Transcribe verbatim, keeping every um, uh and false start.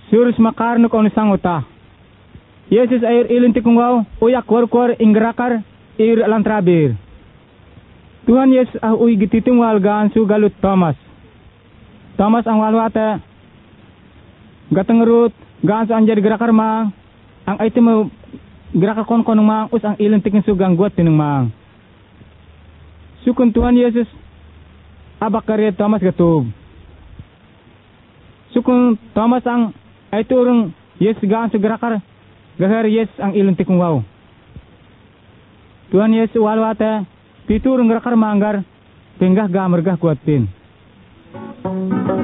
Surus makarno kong sangota. Yesus air ilintik wow, uyak war-war inggerakar ir lantrabir. Tuhan Yesus ah uy gititim walgaan su galut Thomas. Thomas ang walwata gatengerut gaan su anjadi gerakar mang ang item mo gerakar kon-kon mang us ang ilintikin su gangguat tineng mang. Sukun Tuhan Yesus abak karya Thomas gatub. Sukun Thomas ang ay turung Yesus gaan su gerakar gahar Yesus ang ilintik wow. Tuhan Yesus walwata piturung gerakar manggar tenggah gamergah kuatin.